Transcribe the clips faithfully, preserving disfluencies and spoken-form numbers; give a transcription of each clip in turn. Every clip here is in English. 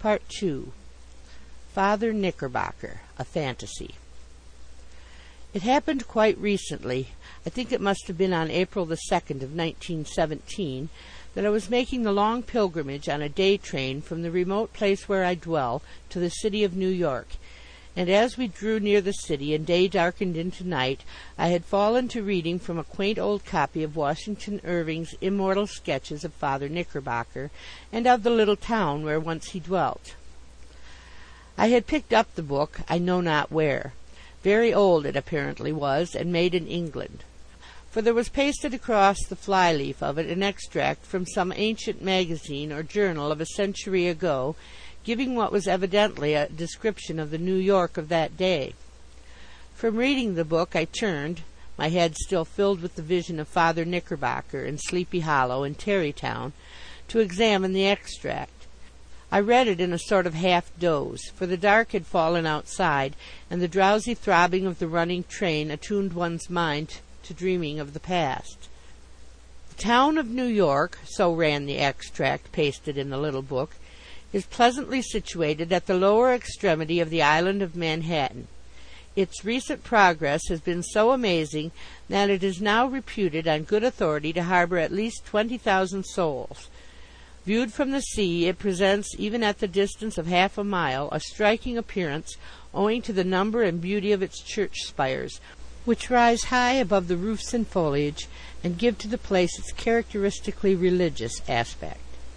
Part two. Father Knickerbocker, a Fantasy. It happened quite recently, I think it must have been on April the second of nineteen seventeen, that I was making the long pilgrimage on a day train from the remote place where I dwell to the city of New York, and as we drew near the city and day darkened into night, I had fallen to reading from a quaint old copy of Washington Irving's immortal sketches of Father Knickerbocker, and of the little town where once he dwelt. I had picked up the book, I know not where. Very old it apparently was, and made in England, for there was pasted across the fly-leaf of it an extract from some ancient magazine or journal of a century ago, giving what was evidently a description of the New York of that day. From reading the book I turned, my head still filled with the vision of Father Knickerbocker in Sleepy Hollow and Tarrytown, to examine the extract. I read it in a sort of half-doze, for the dark had fallen outside, and the drowsy throbbing of the running train attuned one's mind to dreaming of the past. The town of New York, so ran the extract pasted in the little book, is pleasantly situated at the lower extremity of the island of Manhattan. Its recent progress has been so amazing that it is now reputed on good authority to harbor at least twenty thousand souls. Viewed from the sea, it presents, even at the distance of half a mile, a striking appearance, owing to the number and beauty of its church spires, which rise high above the roofs and foliage, and give to the place its characteristically religious aspect.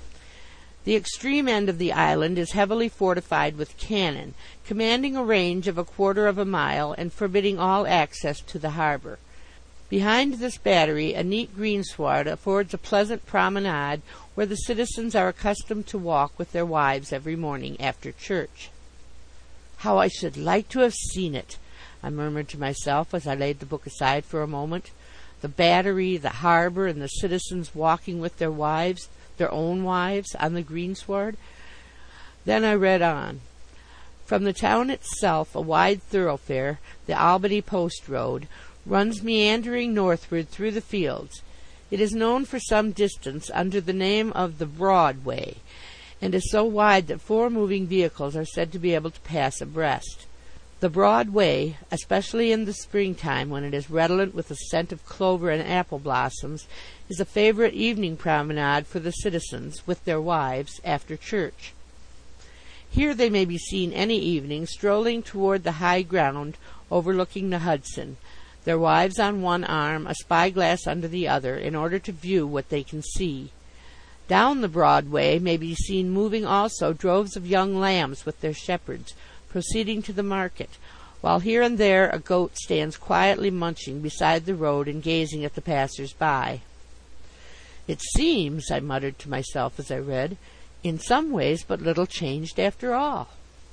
The extreme end of the island is heavily fortified with cannon, commanding a range of a quarter of a mile, and forbidding all access to the harbor. Behind this battery a neat greensward affords a pleasant promenade, where the citizens are accustomed to walk with their wives every morning after church. "How I should like to have seen it!" I murmured to myself as I laid the book aside for a moment. The battery, the harbor, and the citizens walking with their wives, their own wives, on the greensward. Then I read on. From the town itself a wide thoroughfare, the Albany Post Road, runs meandering northward through the fields. It is known for some distance under the name of the Broadway, and is so wide that four moving vehicles are said to be able to pass abreast. The Broadway, especially in the springtime, when it is redolent with the scent of clover and apple blossoms, is a favorite evening promenade for the citizens, with their wives, after church. Here they may be seen any evening strolling toward the high ground overlooking the Hudson, their wives on one arm, a spyglass under the other, in order to view what they can see. Down the Broadway may be seen moving also droves of young lambs with their shepherds, proceeding to the market, while here and there a goat stands quietly munching beside the road and gazing at the passers-by. "It seems," I muttered to myself as I read, "in some ways but little changed after all."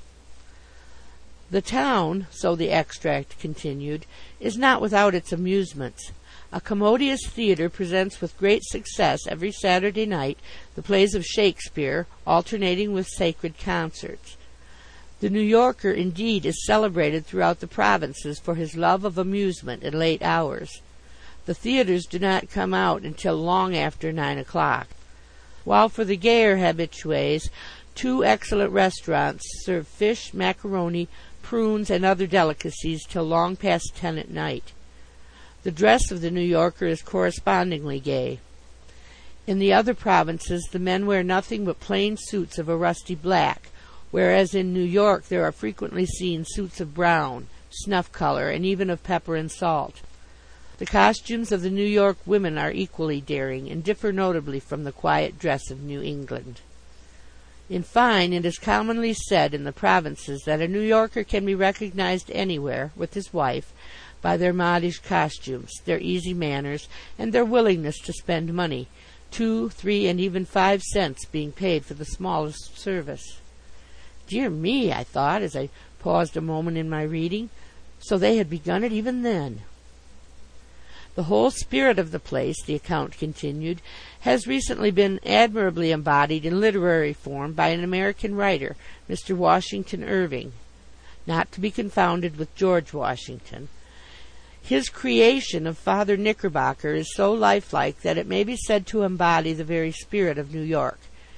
The town, so the extract continued, is not without its amusements. A commodious theatre presents with great success every Saturday night the plays of Shakespeare, alternating with sacred concerts. The New Yorker, indeed, is celebrated throughout the provinces for his love of amusement in late hours. The theatres do not come out until long after nine o'clock, while for the gayer habitués two excellent restaurants serve fish, macaroni, prunes, and other delicacies till long past ten at night. The dress of the New Yorker is correspondingly gay. In the other provinces the men wear nothing but plain suits of a rusty black, whereas in New York there are frequently seen suits of brown, snuff color, and even of pepper and salt. The costumes of the New York women are equally daring, and differ notably from the quiet dress of New England. In fine, it is commonly said in the provinces that a New Yorker can be recognized anywhere, with his wife, by their modish costumes, their easy manners, and their willingness to spend money, two, three, and even five cents being paid for the smallest service. Dear me, I thought, as I paused a moment in my reading, so they had begun it even then. The whole spirit of the place, the account continued, has recently been admirably embodied in literary form by an American writer, Mister Washington Irving, not to be confounded with George Washington. His creation of Father Knickerbocker is so lifelike that it may be said to embody the very spirit of New York.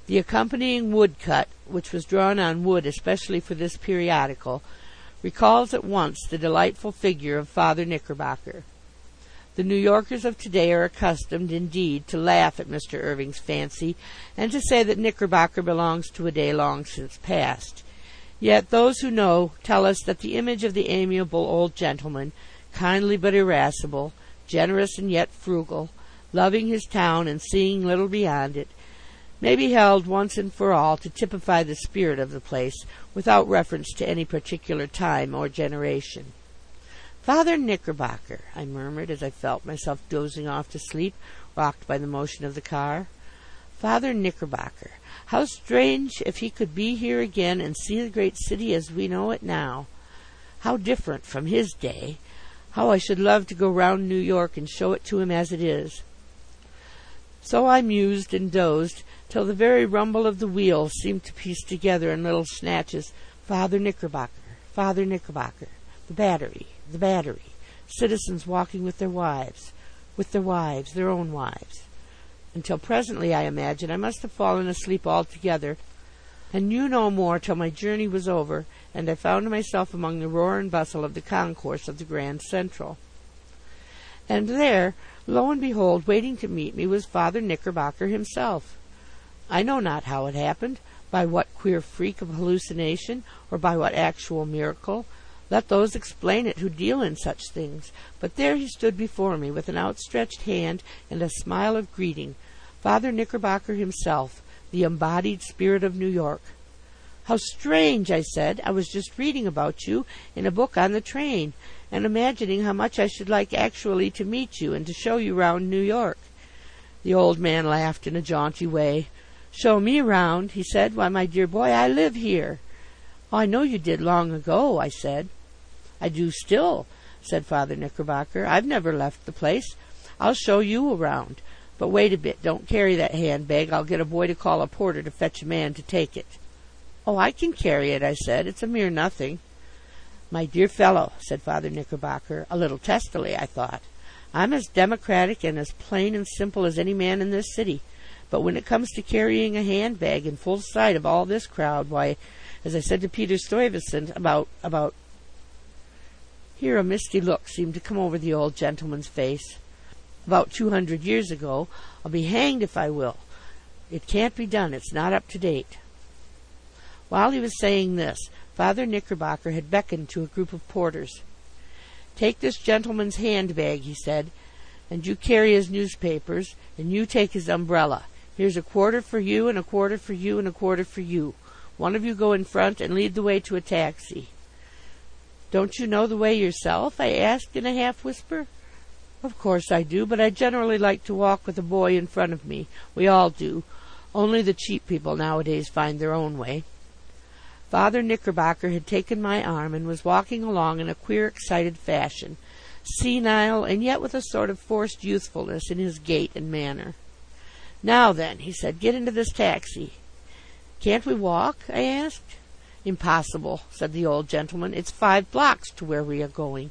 The accompanying woodcut, which was drawn on wood especially for this periodical, recalls at once the delightful figure of Father Knickerbocker. The New Yorkers of today are accustomed, indeed, to laugh at Mister Irving's fancy, and to say that Knickerbocker belongs to a day long since past. Yet those who know tell us that the image of the amiable old gentleman, kindly but irascible, generous and yet frugal, loving his town and seeing little beyond it, may be held once and for all to typify the spirit of the place, without reference to any particular time or generation. "Father Knickerbocker," I murmured as I felt myself dozing off to sleep, rocked by the motion of the car. "Father Knickerbocker. How strange if he could be here again and see the great city as we know it now. How different from his day. How I should love to go round New York and show it to him as it is." So I mused and dozed till the very rumble of the wheels seemed to piece together in little snatches, "Father Knickerbocker, Father Knickerbocker, the Battery, the Battery, citizens walking with their wives, with their wives, their own wives," until presently, I imagine, I must have fallen asleep altogether, and knew no more till my journey was over, and I found myself among the roar and bustle of the concourse of the Grand Central. And there, lo and behold, waiting to meet me was Father Knickerbocker himself. I know not how it happened, by what queer freak of hallucination, or by what actual miracle. Let those explain it who deal in such things. But there he stood before me, with an outstretched hand and a smile of greeting, Father Knickerbocker himself, the embodied spirit of New York. "How strange!" I said. "I was just reading about you in a book on the train, and imagining how much I should like actually to meet you, and to show you round New York." The old man laughed in a jaunty way. "Show me round?" he said. "Why, my dear boy, I live here." "Oh, I know you did long ago," I said. "I do still," said Father Knickerbocker. "I've never left the place. I'll show you around. But wait a bit, don't carry that handbag. I'll get a boy to call a porter to fetch a man to take it." "Oh, I can carry it," I said. "It's a mere nothing." "My dear fellow," said Father Knickerbocker, a little testily, I thought, "I'm as democratic and as plain and simple as any man in this city. But when it comes to carrying a handbag in full sight of all this crowd, why, as I said to Peter Stuyvesant about, about Here a misty look seemed to come over the old gentleman's face. "About two hundred years ago, I'll be hanged if I will. It can't be done. It's not up to date." While he was saying this, Father Knickerbocker had beckoned to a group of porters. "Take this gentleman's handbag," he said, "and you carry his newspapers, and you take his umbrella. Here's a quarter for you, and a quarter for you, and a quarter for you. One of you go in front and lead the way to a taxi." "Don't you know the way yourself?" I asked in a half whisper. "Of course I do, but I generally like to walk with a boy in front of me. We all do. Only the cheap people nowadays find their own way." Father Knickerbocker had taken my arm and was walking along in a queer, excited fashion, senile and yet with a sort of forced youthfulness in his gait and manner. "Now then," he said, "get into this taxi." "Can't we walk?" I asked. "Impossible," said the old gentleman. "It's five blocks to where we are going."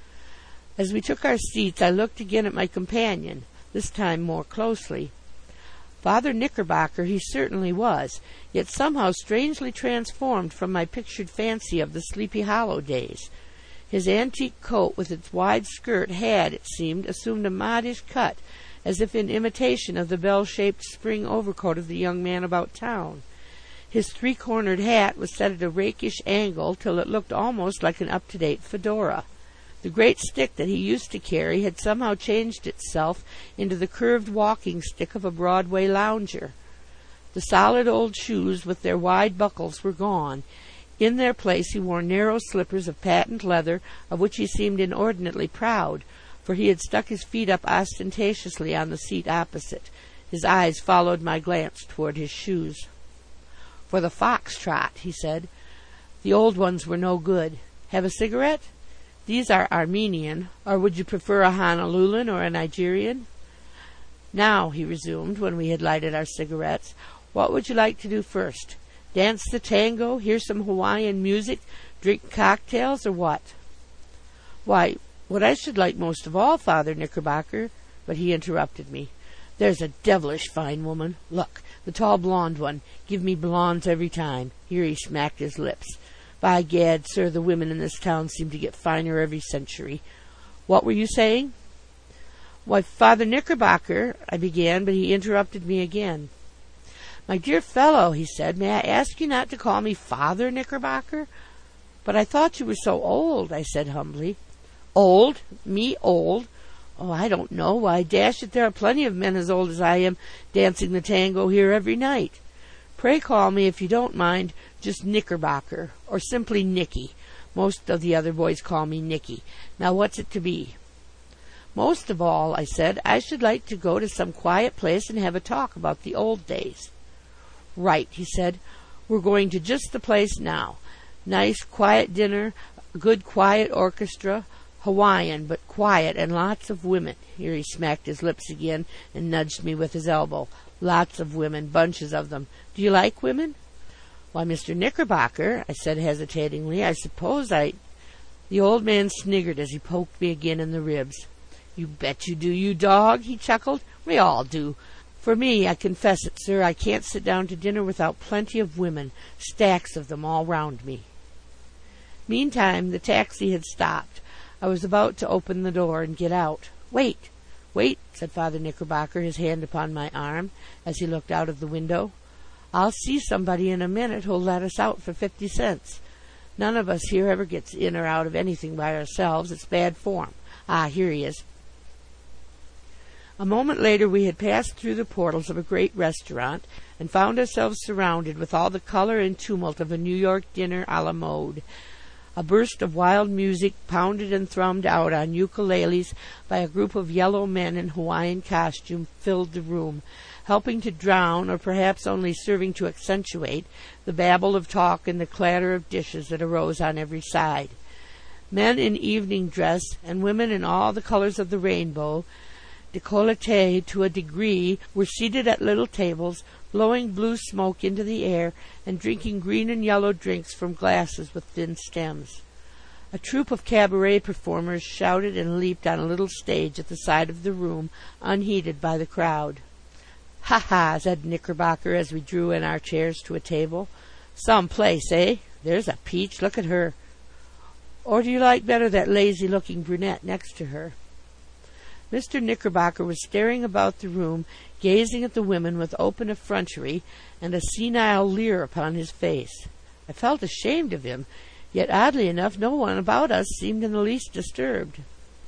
As we took our seats, I looked again at my companion, this time more closely. Father Knickerbocker he certainly was, yet somehow strangely transformed from my pictured fancy of the Sleepy Hollow days. His antique coat with its wide skirt had, it seemed, assumed a modish cut, as if in imitation of the bell-shaped spring overcoat of the young man about town. His three-cornered hat was set at a rakish angle till it looked almost like an up-to-date fedora. The great stick that he used to carry had somehow changed itself into the curved walking stick of a Broadway lounger. The solid old shoes with their wide buckles were gone. In their place he wore narrow slippers of patent leather, of which he seemed inordinately proud, for he had stuck his feet up ostentatiously on the seat opposite. His eyes followed my glance toward his shoes. "For the fox trot," he said. "The old ones were no good. Have a cigarette? These are Armenian, or would you prefer a Honoluluan or a Nigerian? Now," he resumed, when we had lighted our cigarettes, "what would you like to do first? Dance the tango, hear some Hawaiian music, drink cocktails, or what?" "Why, what I should like most of all, Father Knickerbocker," but he interrupted me. There's a devilish fine woman. Look, the tall blonde one. Give me blondes every time. Here he smacked his lips. By gad, sir, the women in this town seem to get finer every century. What were you saying? Why, Father Knickerbocker, I began, but he interrupted me again. My dear fellow, he said, may I ask you not to call me Father Knickerbocker? But I thought you were so old, I said humbly. Old? Me old? Oh, I don't know. Why, dash it, there are plenty of men as old as I am dancing the tango here every night. Pray call me, if you don't mind, just Knickerbocker, or simply Nicky. Most of the other boys call me Nicky. Now, what's it to be? Most of all, I said, I should like to go to some quiet place and have a talk about the old days. Right, he said. We're going to just the place now. Nice, quiet dinner, a good, quiet orchestra, Hawaiian, but quiet, and lots of women. Here he smacked his lips again and nudged me with his elbow. Lots of women, bunches of them. Do you like women? Why, Mister Knickerbocker, I said hesitatingly, I suppose I... The old man sniggered as he poked me again in the ribs. You bet you do, you dog, he chuckled. We all do. For me, I confess it, sir, I can't sit down to dinner without plenty of women, stacks of them all round me. Meantime, the taxi had stopped. I was about to open the door and get out. Wait, wait, said Father Knickerbocker, his hand upon my arm, as he looked out of the window. I'll see somebody in a minute who'll let us out for fifty cents. None of us here ever gets in or out of anything by ourselves. It's bad form. Ah, here he is. A moment later we had passed through the portals of a great restaurant and found ourselves surrounded with all the color and tumult of a New York dinner a la mode. A burst of wild music, pounded and thrummed out on ukuleles by a group of yellow men in Hawaiian costume, filled the room, helping to drown, or perhaps only serving to accentuate, the babble of talk and the clatter of dishes that arose on every side. Men in evening dress, and women in all the colors of the rainbow, décolleté to a degree, were seated at little tables, blowing blue smoke into the air, and drinking green and yellow drinks from glasses with thin stems. A troupe of cabaret performers shouted and leaped on a little stage at the side of the room, unheeded by the crowd. Ha ha, said Knickerbocker as we drew in our chairs to a table. Some place, eh? There's a peach, look at her. Or do you like better that lazy-looking brunette next to her? Mister Knickerbocker was staring about the room, gazing at the women with open effrontery and a senile leer upon his face. I felt ashamed of him, yet oddly enough no one about us seemed in the least disturbed.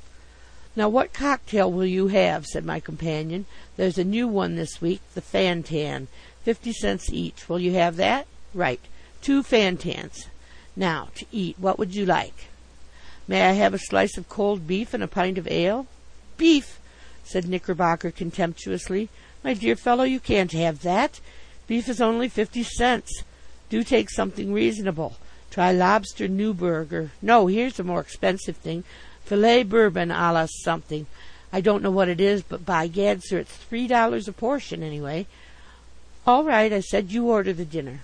Now, what cocktail will you have? Said my companion. There's a new one this week, the Fantan, fifty cents each. Will you have that? Right, two Fantans. Now, to eat, what would you like? May I have a slice of cold beef and a pint of ale? Beef, said Knickerbocker contemptuously. My dear fellow, you can't have that. Beef is only fifty cents. Do take something reasonable. Try lobster Newburg, or no, here's a more expensive thing, filet bourbon a la something. I don't know what it is, but by gad, sir, it's three dollars a portion anyway. All right, I said, you order the dinner.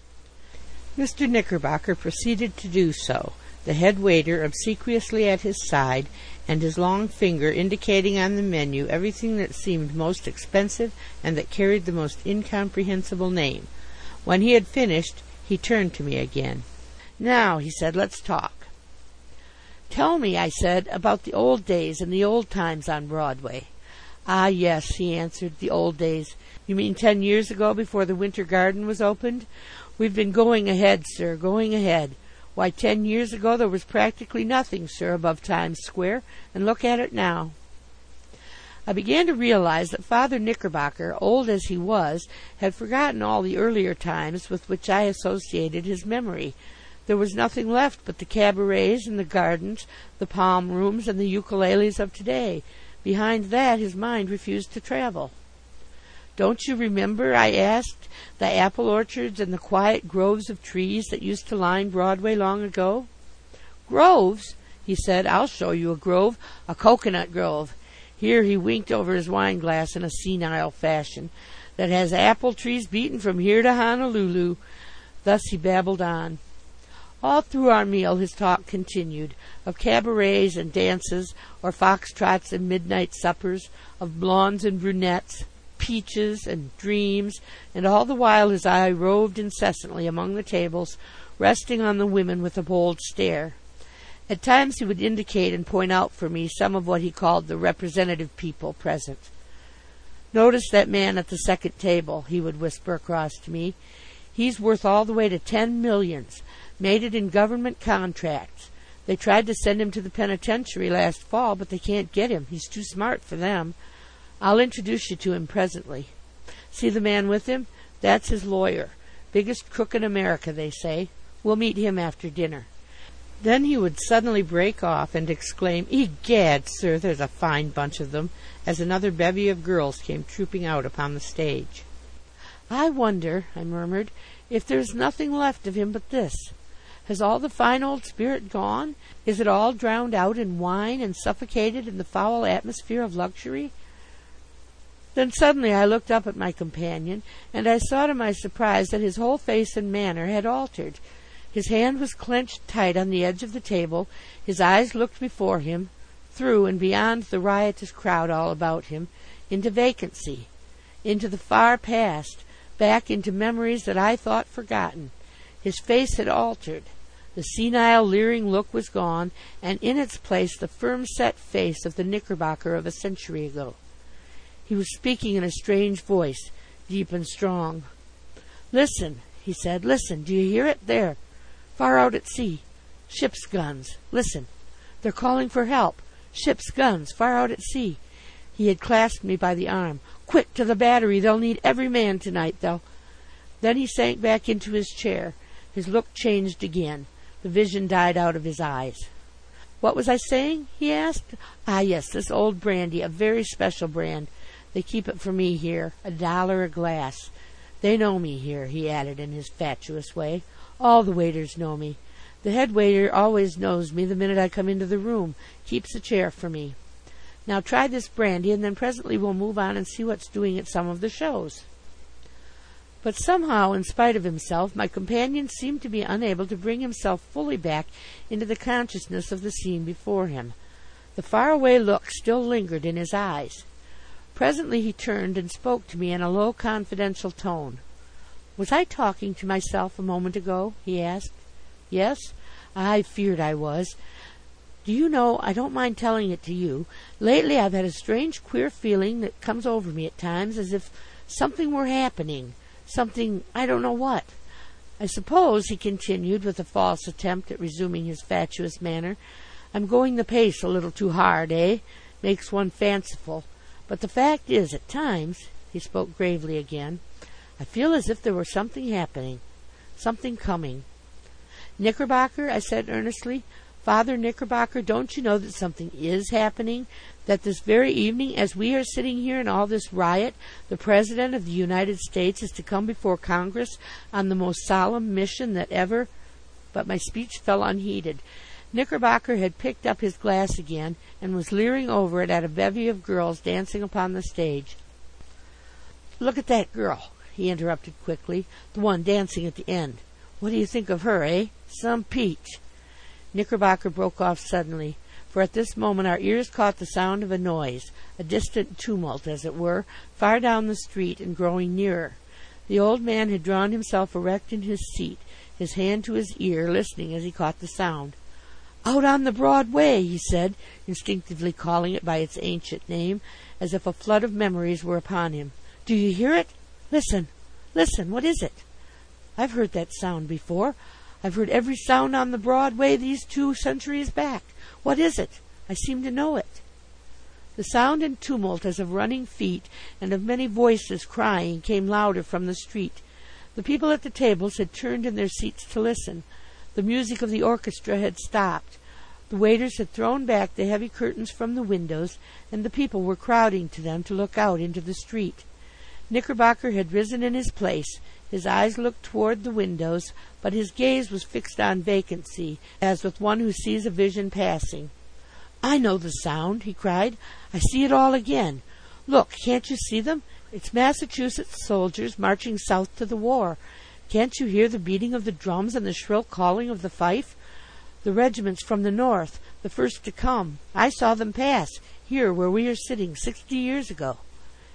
Mister Knickerbocker proceeded to do so, the head waiter obsequiously at his side, and his long finger indicating on the menu everything that seemed most expensive and that carried the most incomprehensible name. When he had finished, he turned to me again. Now, he said, let's talk. Tell me, I said, about the old days and the old times on Broadway. Ah, yes, he answered, the old days. You mean ten years ago, before the Winter Garden was opened? We've been going ahead, sir, going ahead. Why, ten years ago there was practically nothing, sir, above Times Square, and look at it now. I began to realize that Father Knickerbocker, old as he was, had forgotten all the earlier times with which I associated his memory. There was nothing left but the cabarets and the gardens, the palm rooms and the ukuleles of today. Behind that his mind refused to travel. Don't you remember, I asked, the apple orchards and the quiet groves of trees that used to line Broadway long ago? Groves? He said. I'll show you a grove, a coconut grove. Here he winked over his wine-glass in a senile fashion, that has apple trees beaten from here to Honolulu. Thus he babbled on. All through our meal his talk continued, of cabarets and dances, or foxtrots and midnight suppers, of blondes and brunettes. peaches and dreams, and all the while his eye roved incessantly among the tables, resting on the women with a bold stare. At times he would indicate and point out for me some of what he called the representative people present. "Notice that man at the second table," he would whisper across to me. "He's worth all the way to ten millions. Made it in government contracts. They tried to send him to the penitentiary last fall, but they can't get him. He's too smart for them. I'll introduce you to him presently. See the man with him? That's his lawyer. Biggest crook in America, they say. We'll meet him after dinner." Then he would suddenly break off and exclaim, "Egad, sir, there's a fine bunch of them," as another bevy of girls came trooping out upon the stage. "I wonder," I murmured, "if there's nothing left of him but this. Has all the fine old spirit gone? Is it all drowned out in wine and suffocated in the foul atmosphere of luxury?" Then suddenly I looked up at my companion, and I saw to my surprise that his whole face and manner had altered. His hand was clenched tight on the edge of the table, his eyes looked before him, through and beyond the riotous crowd all about him, into vacancy, into the far past, back into memories that I thought forgotten. His face had altered. The senile, leering look was gone, and in its place the firm-set face of the Knickerbocker of a century ago. He was speaking in a strange voice, deep and strong. "Listen," he said, "listen. Do you hear it? There. Far out at sea. Ship's guns. Listen. They're calling for help. Ship's guns, far out at sea." He had clasped me by the arm. "Quick, to the battery. They'll need every man tonight. They'll—" Then he sank back into his chair. His look changed again. The vision died out of his eyes. "What was I saying?" he asked. "Ah, yes, this old brandy, a very special brand. They keep it for me here, a dollar a glass. They know me here," he added in his fatuous way. "All the waiters know me. The head waiter always knows me the minute I come into the room, keeps a chair for me. Now try this brandy, and then presently we'll move on and see what's doing at some of the shows." But somehow, in spite of himself, my companion seemed to be unable to bring himself fully back into the consciousness of the scene before him. The far-away look still lingered in his eyes. Presently he turned and spoke to me in a low, confidential tone. "Was I talking to myself a moment ago?" he asked. "Yes? I feared I was. Do you know, I don't mind telling it to you, lately I've had a strange, queer feeling that comes over me at times, as if something were happening, something, I don't know what. I suppose," he continued, with a false attempt at resuming his fatuous manner, "I'm going the pace a little too hard, eh? Makes one fanciful. But the fact is, at times," he spoke gravely again, "I feel as if there were something happening, something coming." "Knickerbocker," I said earnestly, "Father Knickerbocker, don't you know that something is happening? That this very evening, as we are sitting here in all this riot, the President of the United States is to come before Congress on the most solemn mission that ever—" But my speech fell unheeded. Knickerbocker had picked up his glass again, and was leering over it at a bevy of girls dancing upon the stage. "Look at that girl," he interrupted quickly, "the one dancing at the end. What do you think of her, eh? Some peach." Knickerbocker broke off suddenly, for at this moment our ears caught the sound of a noise, a distant tumult, as it were, far down the street and growing nearer. The old man had drawn himself erect in his seat, his hand to his ear, listening as he caught the sound. "Out on the Broadway," he said, instinctively calling it by its ancient name, as if a flood of memories were upon him. "Do you hear it? Listen, listen, what is it? I've heard that sound before. I've heard every sound on the Broadway these two centuries back. What is it? I seem to know it." The sound and tumult as of running feet and of many voices crying came louder from the street. The people at the tables had turned in their seats to listen. The music of the orchestra had stopped. The waiters had thrown back the heavy curtains from the windows, and the people were crowding to them to look out into the street. Knickerbocker had risen in his place. His eyes looked toward the windows, but his gaze was fixed on vacancy, as with one who sees a vision passing. "I know the sound," he cried. "I see it all again. Look, can't you see them? It's Massachusetts soldiers marching south to the war. Can't you hear the beating of the drums and the shrill calling of the fife? The regiments from the north, the first to come. I saw them pass, here where we are sitting, sixty years ago."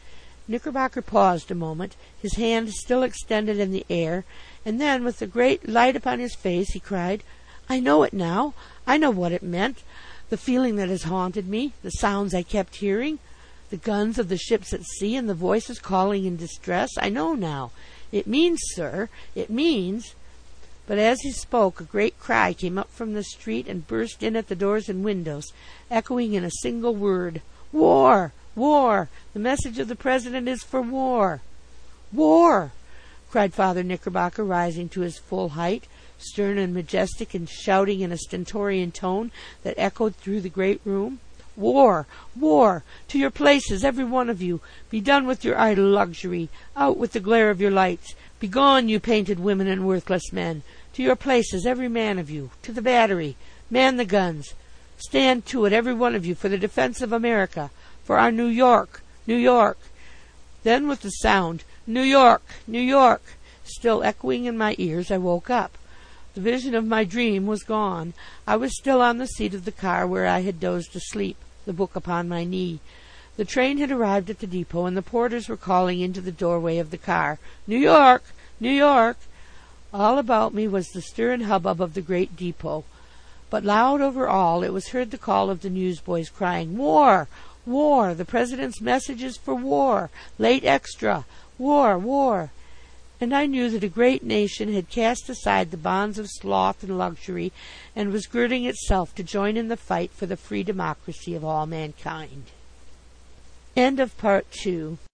Knickerbocker paused a moment, his hand still extended in the air, and then, with a great light upon his face, he cried, "I know it now. I know what it meant. The feeling that has haunted me, the sounds I kept hearing, the guns of the ships at sea, and the voices calling in distress. I know now. It means, sir, it means—" But as he spoke, a great cry came up from the street and burst in at the doors and windows, echoing in a single word, "War! War! The message of the President is for war!" "War!" cried Father Knickerbocker, rising to his full height, stern and majestic, and shouting in a stentorian tone that echoed through the great room. "War! War! To your places, every one of you! Be done with your idle luxury! Out with the glare of your lights! Begone, you painted women and worthless men! To your places, every man of you! To the battery! Man the guns! Stand to it, every one of you, for the defense of America! For our New York! New York!" Then, with the sound, "New York! New York!" still echoing in my ears, I woke up. The vision of my dream was gone. I was still on the seat of the car where I had dozed asleep, the book upon my knee. The train had arrived at the depot, and the porters were calling into the doorway of the car, "New York! New York!" All about me was the stir and hubbub of the great depot. But loud over all it was heard the call of the newsboys, crying, "War! War! The President's message is for war! Late extra! War! War!" And I knew that a great nation had cast aside the bonds of sloth and luxury, and was girding itself to join in the fight for the free democracy of all mankind. End of Part Two.